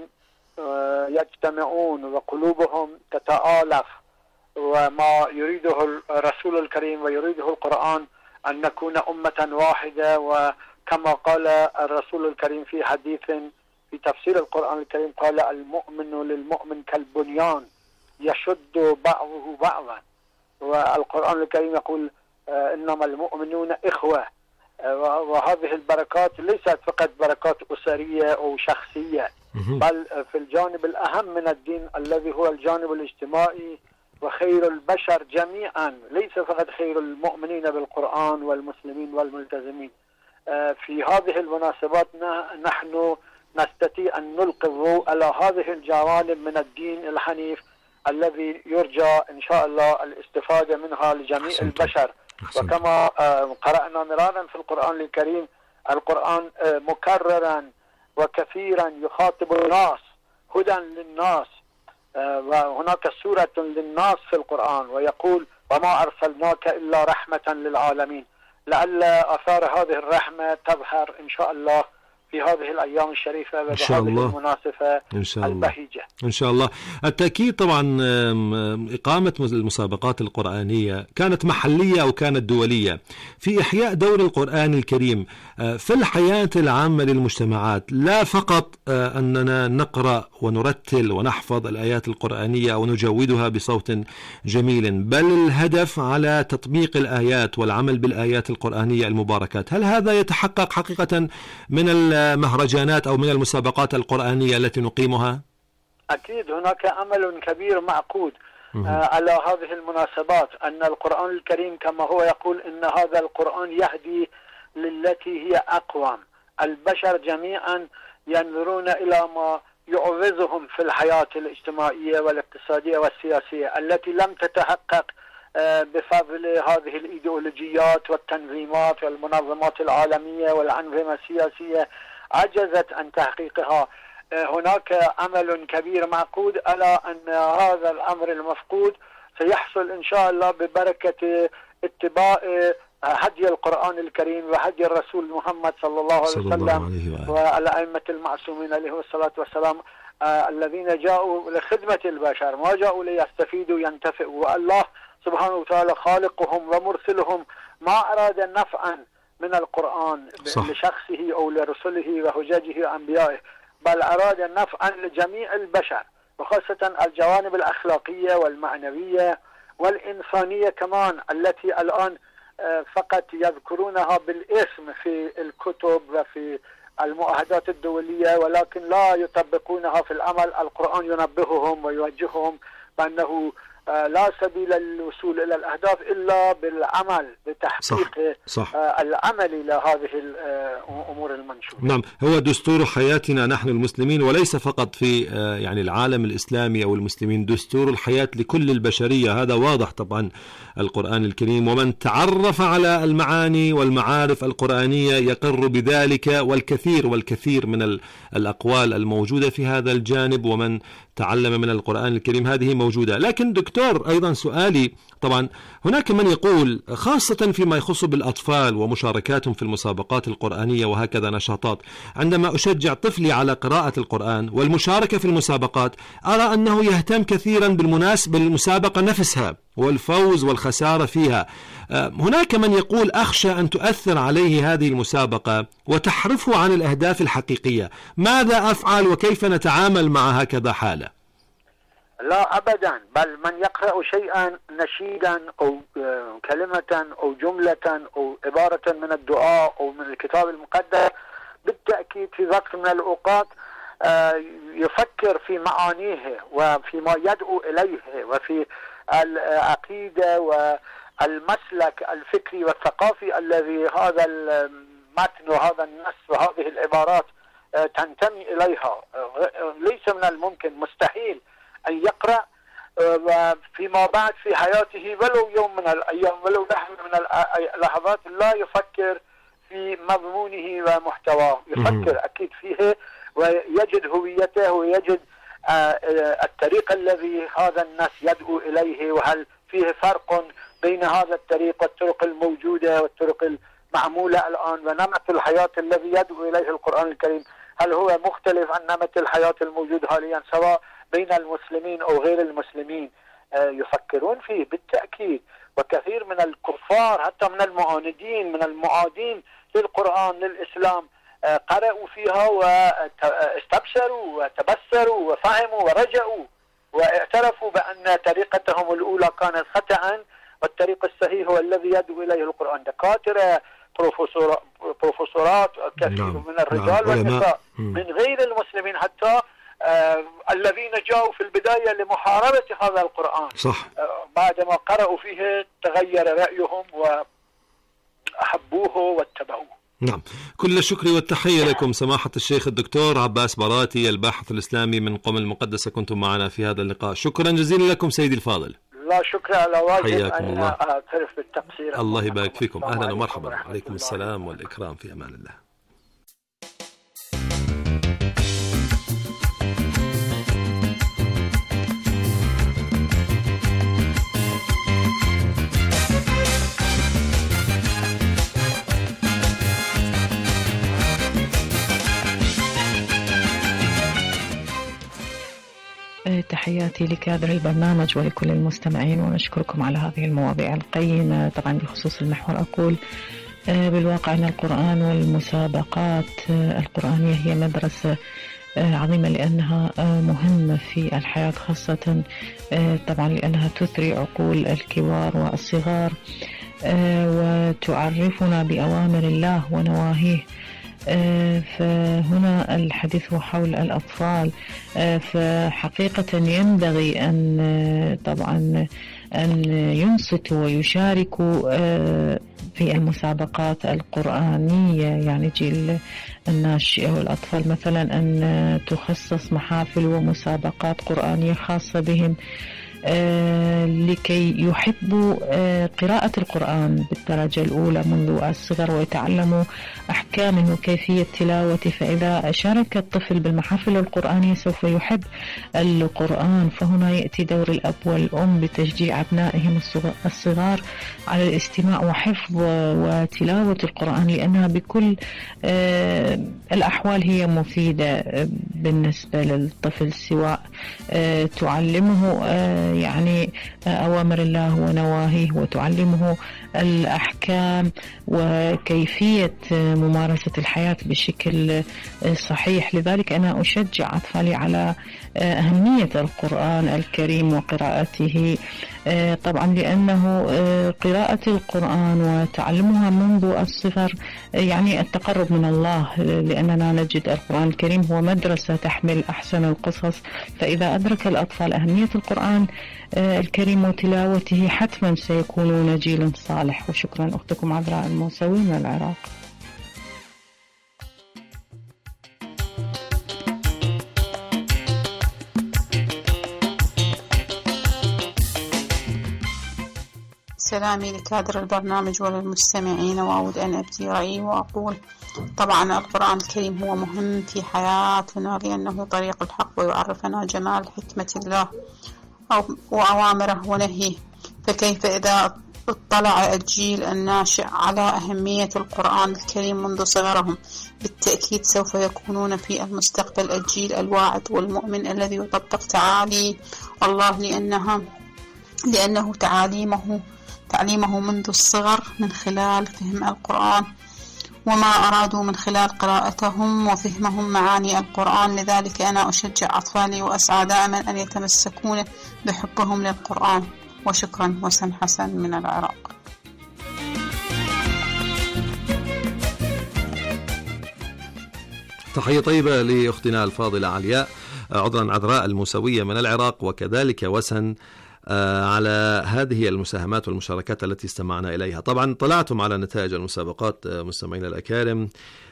يجتمعون وقلوبهم تتآلف، وما يريده الرسول الكريم ويريده القرآن أن نكون أمة واحدة. وكما قال الرسول الكريم في حديث في تفسير القرآن الكريم قال: المؤمن للمؤمن كالبنيان يشد بعضه بعضا. والقرآن الكريم يقول: إنما المؤمنون إخوة. وهذه البركات ليست فقط بركات أسرية أو شخصية، بل في الجانب الأهم من الدين الذي هو الجانب الاجتماعي وخير البشر جميعا، ليس فقط خير المؤمنين بالقرآن والمسلمين والملتزمين. في هذه المناسبات نحن نستطيع أن نلقي الضوء على هذه الجوانب من الدين الحنيف الذي يرجى إن شاء الله الاستفادة منها لجميع البشر. وكما قرأنا مرارا في القرآن الكريم، القرآن مكررا وكثيرا يخاطب الناس، هدى للناس، وهناك سورة للناس في القرآن ويقول: وما أرسلناك إلا رحمة للعالمين. لعل آثار هذه الرحمة تظهر إن شاء الله في هذه الأيام الشريفة وبهذه المناسبة البهيجة إن شاء الله. التأكيد طبعا إقامة المسابقات القرآنية كانت محلية أو كانت دولية في إحياء دور القرآن الكريم في الحياة العامة للمجتمعات، لا فقط أننا نقرأ ونرتل ونحفظ الآيات القرآنية ونجودها بصوت جميل، بل الهدف على تطبيق الآيات والعمل بالآيات القرآنية المباركات. هل هذا يتحقق حقيقة من المهرجانات أو من المسابقات القرآنية التي نقيمها؟ أكيد هناك أمل كبير معقود. على هذه المناسبات، أن القرآن الكريم كما هو يقول إن هذا القرآن يهدي للتي هي أقوم. البشر جميعا ينظرون إلى ما يعوزهم في الحياة الاجتماعية والاقتصادية والسياسية التي لم تتحقق بفضل هذه الإيديولوجيات والتنظيمات والمنظمات العالمية والأنظمة السياسية، عجزت عن تحقيقها. هناك أمل كبير معقود على أن هذا الأمر المفقود سيحصل إن شاء الله ببركة اتباع هدي القرآن الكريم وهدي الرسول محمد صلى الله عليه وسلم والأئمة المعصومين عليه الصلاة والسلام، الذين جاءوا لخدمة البشر، ما جاءوا ليستفيدوا ينتفعوا. والله سبحانه وتعالى خالقهم ومرسلهم ما أراد نفعا من القرآن لشخصه أو لرسله وحججه وأنبيائه، بل أراد نفعا لجميع البشر، وخاصة الجوانب الأخلاقية والمعنوية والإنسانية كمان، التي الآن فقط يذكرونها بالاسم في الكتب وفي المعاهدات الدولية، ولكن لا يطبقونها في العمل. القرآن ينبههم ويوجههم بأنه لا سبيل للوصول إلى الأهداف إلا بالعمل، بتحقيق العمل لهذه الأمور المنشورة. نعم، هو دستور حياتنا نحن المسلمين، وليس فقط في يعني العالم الإسلامي أو المسلمين، دستور الحياة لكل البشرية. هذا واضح طبعا القرآن الكريم، ومن تعرف على المعاني والمعارف القرآنية يقر بذلك، والكثير من الأقوال الموجودة في هذا الجانب، ومن تعلم من القرآن الكريم هذه موجودة. لكن دكتور، أيضا سؤالي، طبعا هناك من يقول خاصة فيما يخص بالأطفال ومشاركاتهم في المسابقات القرآنية وهكذا نشاطات، عندما أشجع طفلي على قراءة القرآن والمشاركة في المسابقات أرى أنه يهتم كثيرا بالمسابقة نفسها والفوز والخسارة فيها. هناك من يقول أخشى أن تؤثر عليه هذه المسابقة وتحرفه عن الأهداف الحقيقية. ماذا أفعل وكيف نتعامل مع هكذا حالة؟ لا أبدا، بل من يقرأ شيئا نشيدا أو كلمة أو جملة أو عبارة من الدعاء أو من الكتاب المقدس بالتأكيد في وقت من الأوقات يفكر في معانيه وفيما يدعو إليه وفي العقيدة والمسلك الفكري والثقافي الذي هذا المتن وهذا النص وهذه العبارات تنتمي إليها. ليس من الممكن، مستحيل أن يقرأ وفيما بعد في حياته ولو يوم من الأيام ولو لحظة من اللحظات لا يفكر في مضمونه ومحتواه. يفكر أكيد فيه ويجد هويته ويجد الطريق الذي هذا الناس يدعو إليه، وهل فيه فرق بين هذا الطريق والطرق الموجودة والطرق المعمولة الآن، ونمط الحياة الذي يدعو إليه القرآن الكريم هل هو مختلف عن نمط الحياة الموجود حاليا سواء بين المسلمين أو غير المسلمين. يفكرون فيه بالتأكيد. وكثير من الكفار حتى من المعاندين من المعادين للقرآن للإسلام قرأوا فيها واستبشروا وتبصروا وفهموا ورجعوا واعترفوا بأن طريقتهم الأولى كانت خطأ والطريق الصحيح هو الذي يدعو إليه القرآن. دكاترة، بروفيسورات، كثير من الرجال والنساء من غير المسلمين حتى الذين جاءوا في البداية لمحاربة هذا القرآن، بعدما قرأوا فيه تغير رأيهم وأحبوه واتبعوه. نعم، كل الشكر والتحية لكم سماحة الشيخ الدكتور عباس براتي، الباحث الإسلامي من قم المقدسة، كنتم معنا في هذا اللقاء. شكرا جزيلا لكم سيدي الفاضل. لا شكر على واجب. حياكم الله. أعترف بالتقصير. الله يبارك فيكم. أهلا ومرحبا. عليكم السلام والإكرام، في أمان الله. تحياتي لكادر البرنامج ولكل المستمعين، ونشكركم على هذه المواضيع القيمة. طبعا بخصوص المحور أقول بالواقع أن القرآن والمسابقات القرآنية هي مدرسة عظيمة لأنها مهمة في الحياة، خاصة طبعا لأنها تثري عقول الكبار والصغار وتعرفنا بأوامر الله ونواهيه فهنا الحديث هو حول الأطفال. فحقيقة ينبغي أن طبعا أن ينصتوا ويشاركوا في المسابقات القرآنية، يعني جيل الناشئة والأطفال مثلا أن تخصص محافل ومسابقات قرآنية خاصة بهم لكي يحبوا قراءة القرآن بالدرجة الأولى منذ الصغر ويتعلموا أحكامه وكيفية تلاوته. فإذا شارك الطفل بالمحافل القرآنية سوف يحب القرآن. فهنا يأتي دور الأب والأم بتشجيع أبنائهم الصغار على الاستماع وحفظ وتلاوة القرآن، لأنها بكل الأحوال هي مفيدة بالنسبة للطفل، سواء تعلمه يعني أوامر الله ونواهيه وتعلمه الأحكام وكيفية ممارسة الحياة بشكل صحيح. لذلك أنا أشجع أطفالي على أهمية القرآن الكريم وقراءته، طبعا لأنه قراءة القرآن وتعلمها منذ الصغر يعني التقرب من الله، لأننا نجد القرآن الكريم هو مدرسة تحمل أحسن القصص. فإذا أدرك الأطفال أهمية القرآن الكريم وتلاوته حتما سيكونون جيل صالح. وشكرا. أختكم عذراء الموسوي من العراق. سلامي لكادر البرنامج وللمستمعين، وأود أن أبدي رأيي وأقول طبعا القرآن الكريم هو مهم في حياتنا لأنه طريق الحق ويعرفنا جمال حكمة الله وأوامره ونهيه. فكيف إذا اطلع الجيل الناشئ على أهمية القرآن الكريم منذ صغرهم؟ بالتأكيد سوف يكونون في المستقبل الجيل الواعد والمؤمن الذي يطبق تعالي الله، لأنه تعليمه منذ الصغر من خلال فهم القرآن وما أرادوا من خلال قراءتهم وفهمهم معاني القرآن. لذلك أنا أشجع أطفالي وأسعى دائما أن يتمسكون بحبهم للقرآن. وشكرا. وسن حسن من العراق. تحية طيبة لأختنا الفاضلة عذراء الموسوية من العراق، وكذلك وسن على هذه المساهمات والمشاركات التي استمعنا إليها. طبعا طلعتم على نتائج المسابقات مستمعينا الأكارم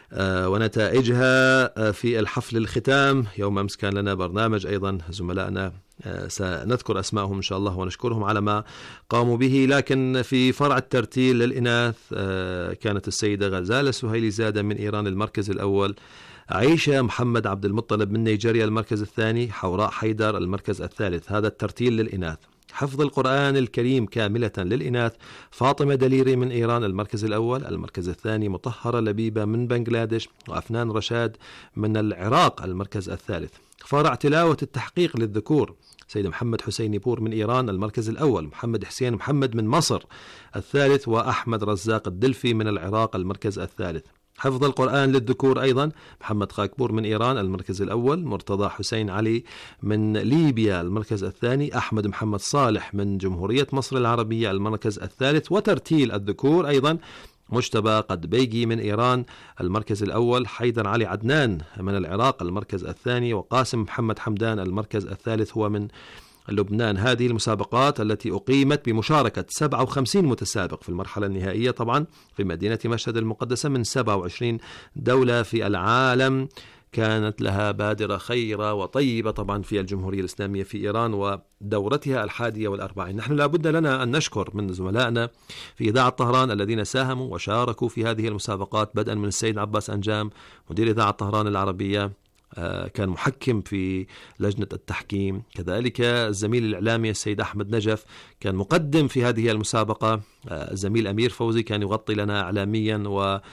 ونتائجها في الحفل الختام يوم أمس. كان لنا برنامج أيضا زملائنا سنذكر أسمائهم إن شاء الله ونشكرهم على ما قاموا به. لكن في فرع الترتيل للإناث كانت السيدة غزالة سهيلي زادة من إيران المركز الأول، عيشة محمد عبد المطلب من نيجيريا المركز الثاني، حوراء حيدر المركز الثالث. هذا الترتيل للإناث. حفظ القرآن الكريم كاملة للإناث، فاطمة دليري من إيران المركز الأول، المركز الثاني مطهرة لبيبة من بنغلاديش، وأفنان رشاد من العراق المركز الثالث. فرع تلاوة التحقيق للذكور، سيد محمد حسيني بور من إيران المركز الأول، محمد حسين محمد من مصر الثالث، وأحمد رزاق الدلفي من العراق المركز الثالث. حفظ القرآن للذكور أيضا محمد خاكبور من إيران المركز الأول، مرتضى حسين علي من ليبيا المركز الثاني، أحمد محمد صالح من جمهورية مصر العربية المركز الثالث. وترتيل الذكور أيضا مجتبى قدبيجي من إيران المركز الأول، حيدر علي عدنان من العراق المركز الثاني، وقاسم محمد حمدان المركز الثالث هو من لبنان. هذه المسابقات التي أقيمت بمشاركة 57 متسابق في المرحلة النهائية طبعا في مدينة مشهد المقدسة من 27 دولة في العالم، كانت لها بادرة خيرة وطيبة طبعا في الجمهورية الإسلامية في إيران ودورتها 41. نحن لابد لنا أن نشكر من زملائنا في إذاعة طهران الذين ساهموا وشاركوا في هذه المسابقات، بدءا من السيد عباس أنجام مدير إذاعة طهران العربية، كان محكم في لجنة التحكيم، كذلك الزميل الإعلامي السيد أحمد نجف كان مقدم في هذه المسابقة، الزميل أمير فوزي كان يغطي لنا إعلاميا،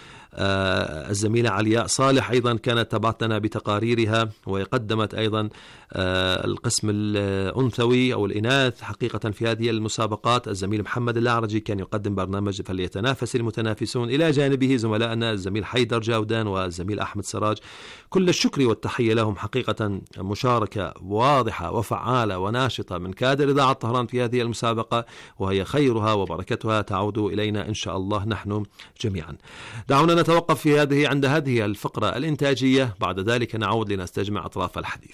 والزميلة علياء صالح أيضا كانت تبعتنا بتقاريرها وقدمت أيضا القسم الأنثوي أو الإناث حقيقة في هذه المسابقات. الزميل محمد الأعرجي كان يقدم برنامج فليتنافس المتنافسون، إلى جانبه زملائنا الزميل حيدر جاودان والزميل أحمد سراج. كل الشكر والتحية لهم، حقيقة مشاركة واضحة وفعالة وناشطة من كادر إذاعة طهران في هذه المسابقة، وهي خيرها وبركتها تعود إلينا إن شاء الله نحن جميعا. دعونا نتوقف عند هذه الفقرة الإنتاجية. بعد ذلك نعود لنستجمع أطراف الحديث.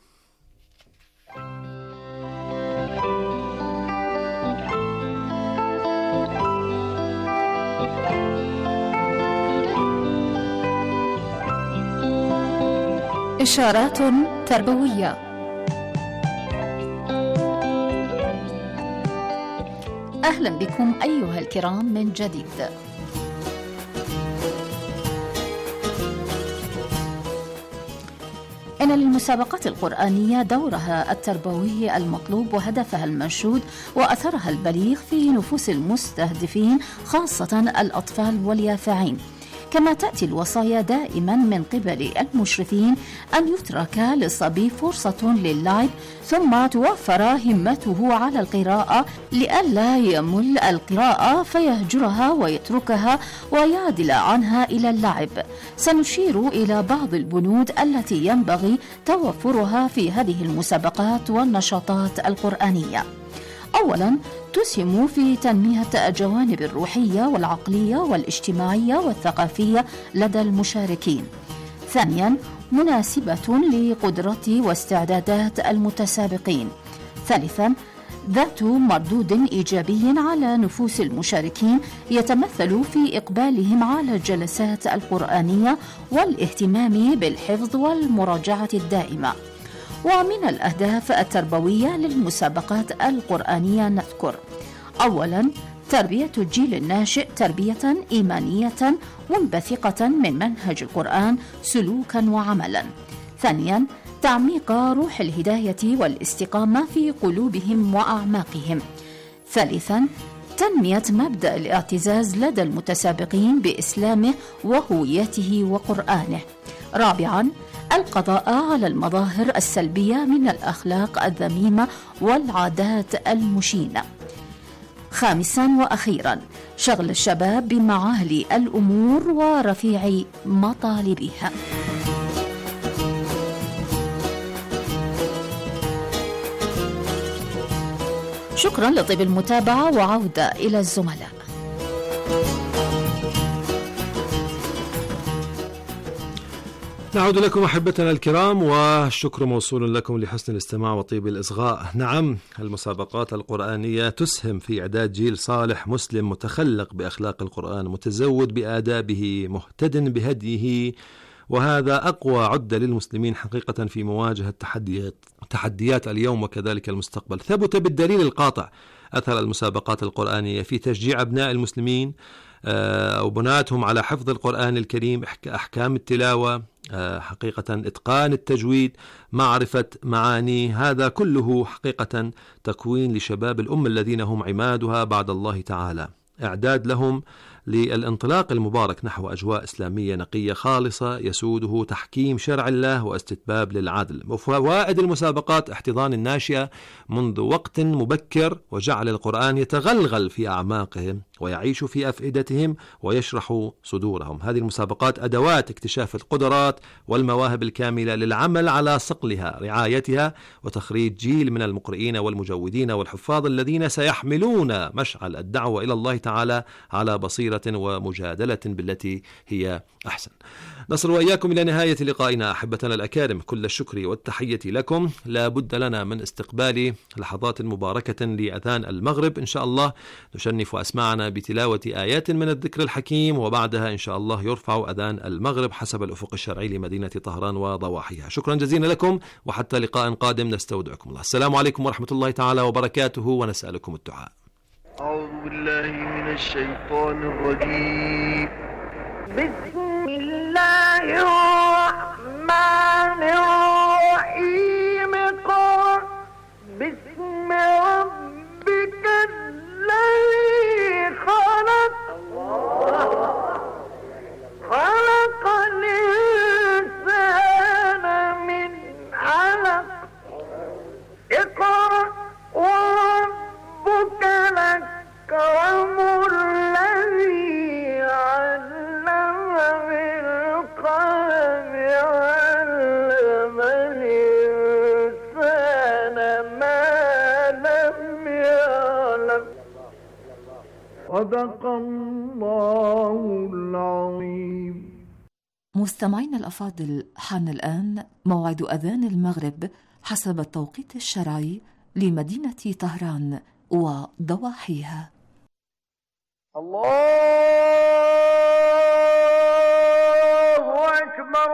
إشارات تربوية. أهلا بكم أيها الكرام من جديد. إن للمسابقات القرآنية دورها التربوي المطلوب وهدفها المنشود وأثرها البليغ في نفوس المستهدفين، خاصة الأطفال واليافعين. كما تأتي الوصايا دائما من قبل المشرفين أن يترك للصبي فرصة للعب، ثم توفر همته على القراءة لئلا يمل القراءة فيهجرها ويتركها ويعدل عنها إلى اللعب. سنشير إلى بعض البنود التي ينبغي توفرها في هذه المسابقات والنشاطات القرآنية. أولاً، تسهم في تنمية الجوانب الروحية والعقلية والاجتماعية والثقافية لدى المشاركين. ثانياً، مناسبة لقدرة واستعدادات المتسابقين. ثالثاً، ذات مردود إيجابي على نفوس المشاركين يتمثل في إقبالهم على الجلسات القرآنية والاهتمام بالحفظ والمراجعة الدائمة. ومن الأهداف التربوية للمسابقات القرآنية نذكر: أولاً، تربية الجيل الناشئ تربية إيمانية منبثقة من منهج القرآن سلوكاً وعملاً. ثانياً، تعميق روح الهداية والاستقامة في قلوبهم وأعماقهم. ثالثاً، تنمية مبدأ الاعتزاز لدى المتسابقين بإسلامه وهويته وقرآنه. رابعاً، القضاء على المظاهر السلبية من الأخلاق الذميمة والعادات المشينة. خامساً وأخيراً، شغل الشباب بمعالي الأمور ورفيع مطالبها. شكراً لطيب المتابعة، وعودة إلى الزملاء. نعود لكم أحبتنا الكرام، والشكر موصول لكم لحسن الاستماع وطيب الإصغاء. نعم، المسابقات القرآنية تسهم في إعداد جيل صالح مسلم متخلق بأخلاق القرآن، متزود بآدابه، مهتد بهديه، وهذا أقوى عدة للمسلمين حقيقة في مواجهة تحديات اليوم وكذلك المستقبل. ثبت بالدليل القاطع أثر المسابقات القرآنية في تشجيع أبناء المسلمين أو بناتهم على حفظ القرآن الكريم، أحكام التلاوة، حقيقة إتقان التجويد، معرفة معاني. هذا كله حقيقة تكوين لشباب الأمة الذين هم عمادها بعد الله تعالى، إعداد لهم للانطلاق المبارك نحو أجواء إسلامية نقية خالصة يسوده تحكيم شرع الله واستتباب للعدل. وفوائد المسابقات: احتضان الناشئة منذ وقت مبكر، وجعل القرآن يتغلغل في أعماقهم ويعيش في أفئدتهم ويشرح صدورهم. هذه المسابقات أدوات اكتشاف القدرات والمواهب الكاملة للعمل على صقلها، رعايتها، وتخريج جيل من المقرئين والمجودين والحفاظ الذين سيحملون مشعل الدعوة إلى الله تعالى على بصيرة ومجادلة بالتي هي أحسن. نصل وإياكم إلى نهاية لقائنا أحبتنا الأكارم، كل الشكر والتحية لكم. لا بد لنا من استقبال لحظات مباركة لأذان المغرب. إن شاء الله نشنف أسماعنا بتلاوة آيات من الذكر الحكيم، وبعدها إن شاء الله يرفع أذان المغرب حسب الأفق الشرعي لمدينة طهران وضواحيها. شكرا جزيلا لكم، وحتى لقاء قادم نستودعكم الله. السلام عليكم ورحمة الله تعالى وبركاته، ونسألكم الدعاء. أعوذ بالله من الشيطان الرجيم. بسم الله الرحمن الرحيم. قل بسم ربك الذي خلق الإنسان من علق. اقرأ وربك الأكرم الذي علم بالقلم علم صدق الله العظيم. مستمعينا الأفاضل، حان الآن موعد أذان المغرب حسب التوقيت الشرعي لمدينة طهران وضواحيها. الله أكبر.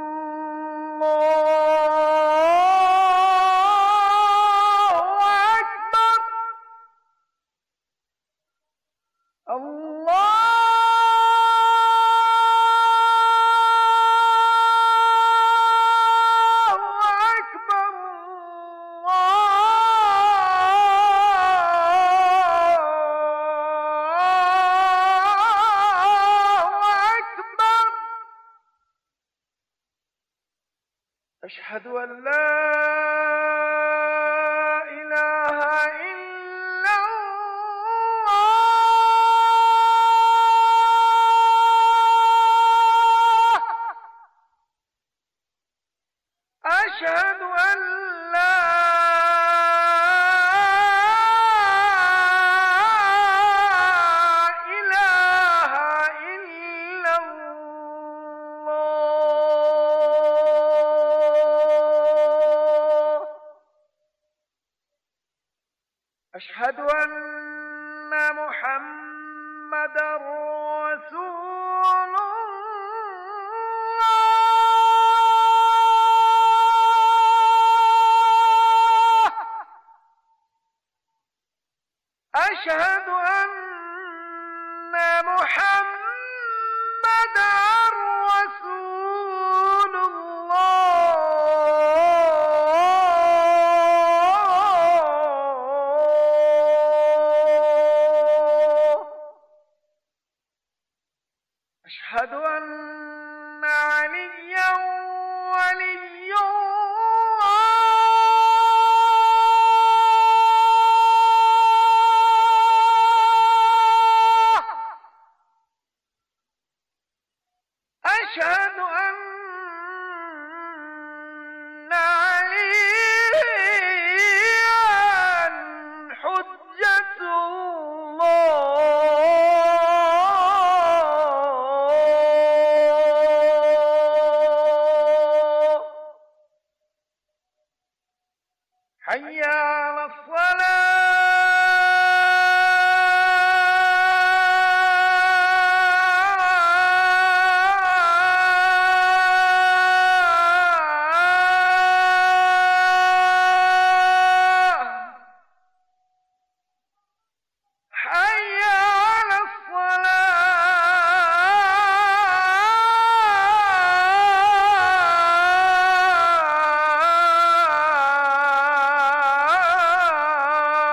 أشهد أن لا إله إلا الله. أشهد أن لا إله إلا الله. أشهد أن محمدًا رسول الله. أشهد أن محمدًا رسول الله. أشهد أن عليا ولي الله. أشهد أن عليا حجة الله. حي على الصلاة. حي على الصلاة.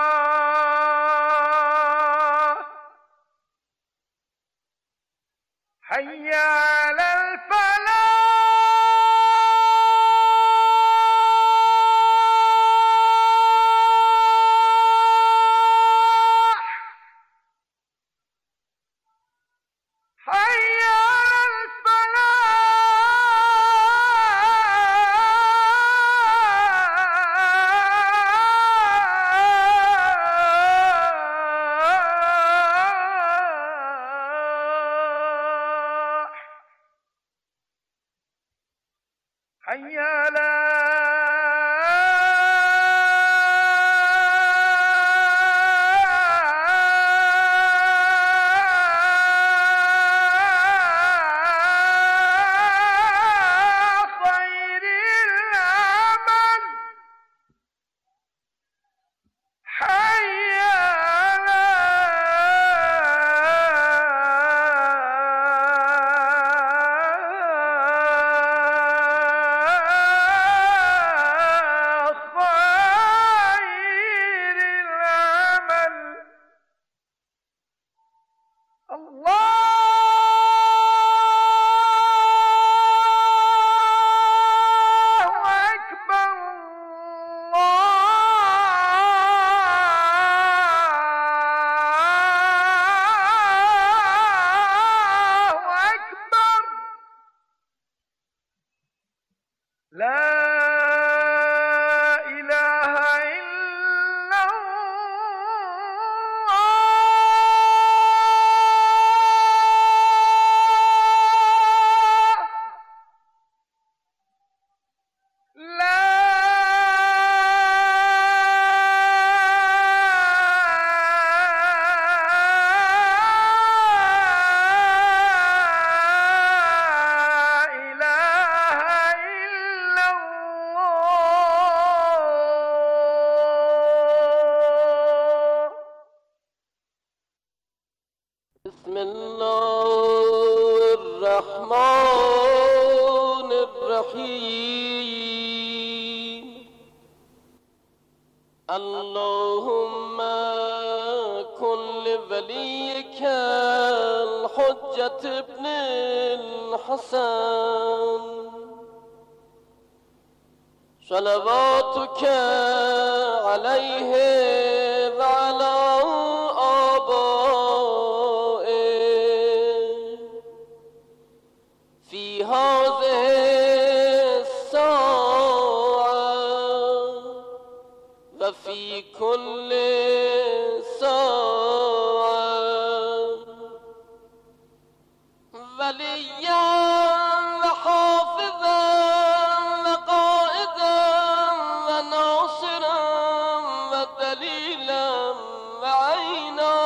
اللهم كن لوليك الحجة ابن الحسن صلواتك عليه وعلى آبائه في هذه الساعة وفي كل ساعة وليا وحافظا وقائدا وناصرا ودليلا وعينا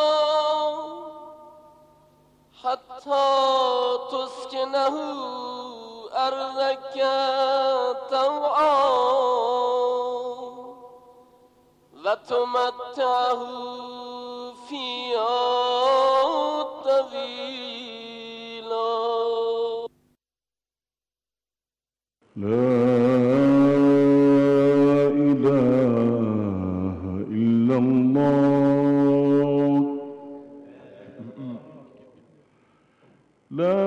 حتى تسكنه أرضك طوعا وتمتعه فيها طويلا. لا إله إلا الله لا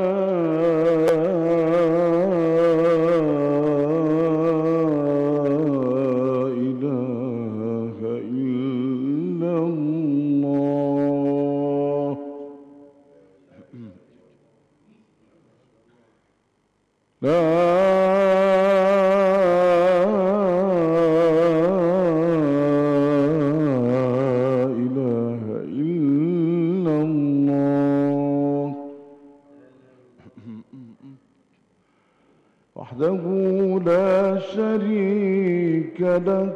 وحده لا شريك له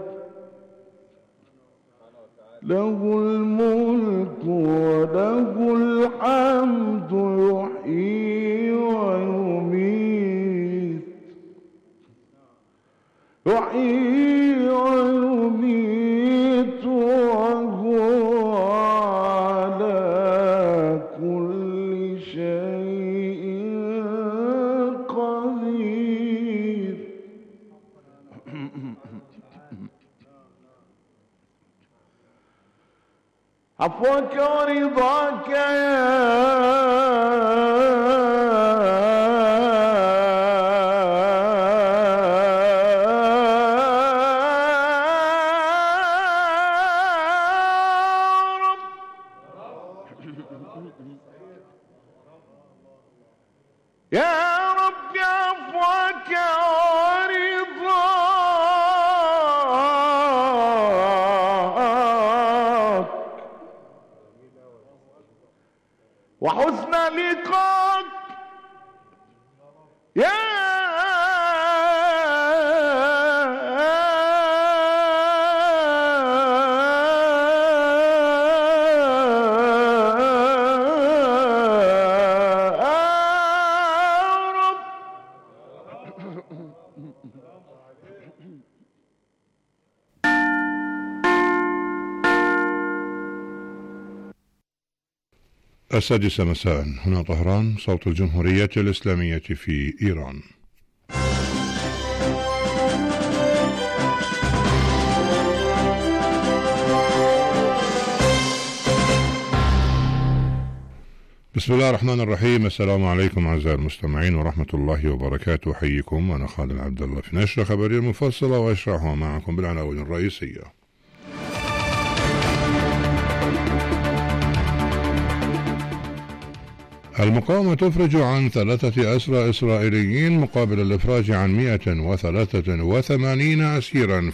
له الملك وله الحمد يحيي ويميت وهو على كل شيء قدير. عفوك ورضاك يا رب عفوك ورضاك وحسن لقاك يا السادسة مساء، هنا طهران، صوت الجمهورية الإسلامية في إيران. بسم الله الرحمن الرحيم. السلام عليكم أعزائي المستمعين ورحمة الله وبركاته. أحييكم وأنا خالد عبد الله في نشرة خبرية مفصلة وأشرحها معكم بالعناوين الرئيسية. المقاومة تفرج عن 3 أسرى إسرائيليين مقابل الإفراج عن 183 أسيرا